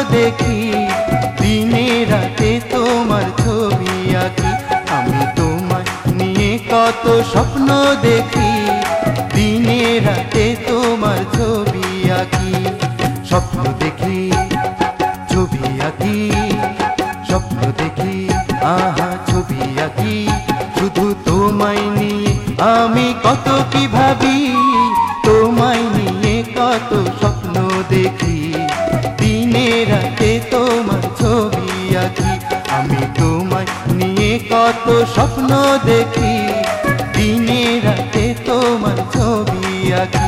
দেখি, দিনে রাতে তোমার ছবি আঁকি। আমি তোমায় নিয়ে কত স্বপ্ন দেখি, দিনে রাতে তোমার ছবি আঁকি। স্বপ্ন দেখি, ছবি আঁকি, স্বপ্ন দেখি, আহা ছবি আঁকি। শুধু তোমায় নিয়ে আমি কত কি ভাবি, তোমায় নিয়ে কত স্বপ্ন দেখি, দিনে রাতে তোমার ছবি আঁকি। আমি তোমায় নিয়ে কত স্বপ্ন দেখি, দিনে রাতে তোমার ছবি আঁকি।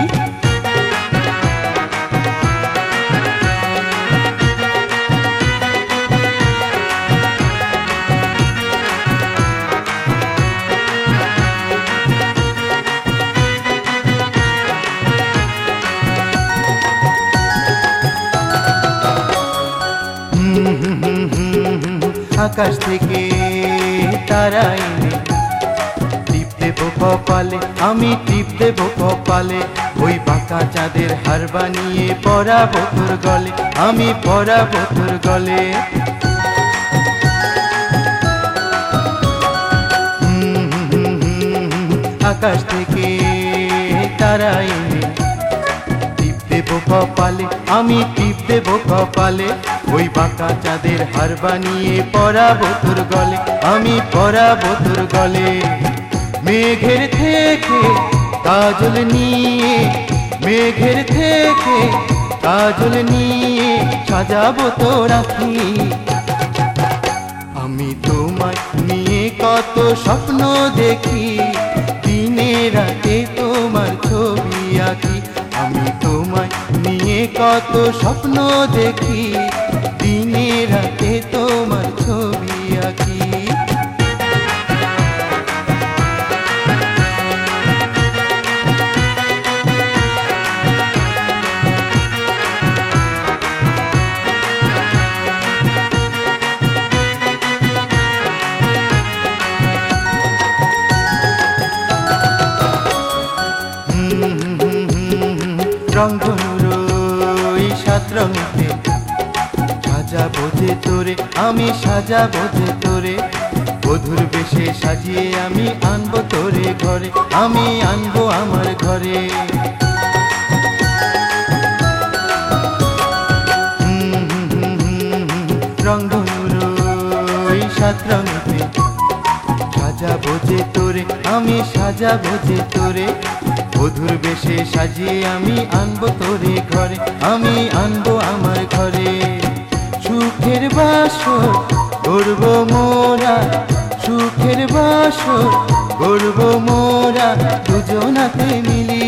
আকাশ থেকে তারা এনে টিপ দেব কপালে, আমি টিপ দেব কপালে। ওই বাঁকা চাঁদের হার বানিয়ে পরাবো তোর গলে, আমি পরাবো তোর গলে। আকাশ থেকে তারা এনে টিপ দেব কপালে, আমি টিপ দেব কপালে। ওই বাঁকা চাঁদের হার বানিয়ে পরাবো তোর গলে, আমি পরাবো তোর গলে। মেঘের থেকে কাজল নিয়ে, মেঘের থেকে কাজল নিয়ে সাজাবো তোর আঁখি। আমি তোমায় নিয়ে কত স্বপ্ন দেখি, দিনে রাতে তোমার ছবি আঁকি। আমি তোমায় নিয়ে কত স্বপ্ন দেখি, দিনে রাতে তোমার ছবি আঁকি। রংধনুর ওই সাত রঙে সাজাবো যে তোরে, আমি সাজাবো যে তোরে। বধুর বেশে সাজিয়ে আমি আনবো তোরে ঘরে, আমি আনবো আমার ঘরে। রংধনুর ওই সাত রঙে সাজাবো যে তোরে, আমি সাজাবো যে তোরে। বধুর বেশে সাজিয়ে আমি আনবো তোরে ঘরে, আমি আনবো আমার ঘরে। সুখের বাসর করবো মোরা, সুখের বাসর করবো মোরা দুজনাতে মিলি।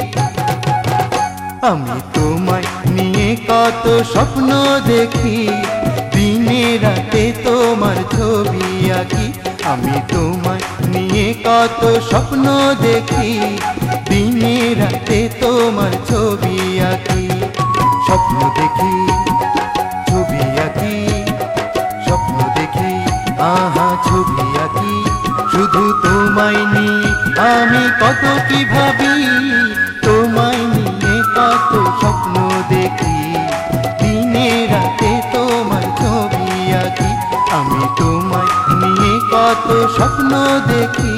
আমি তোমায় নিয়ে কত স্বপ্ন দেখি, দিনে রাতে তোমার ছবি আঁকি। আমি তোমায় নিয়ে কত স্বপ্ন দেখি, দিনে রাতে তোমার ছবি আঁকি। স্বপ্ন দেখি, ছবি আঁকি, স্বপ্ন দেখি, আহা ছবি আঁকি। শুধু তোমায় নিয়ে আমি কত কি ভাবি, তোমায় নিয়ে কত স্বপ্ন দেখি, দিনে রাতে তোমার ছবি আঁকি। আমি তোমায় নিয়ে কত স্বপ্ন দেখি,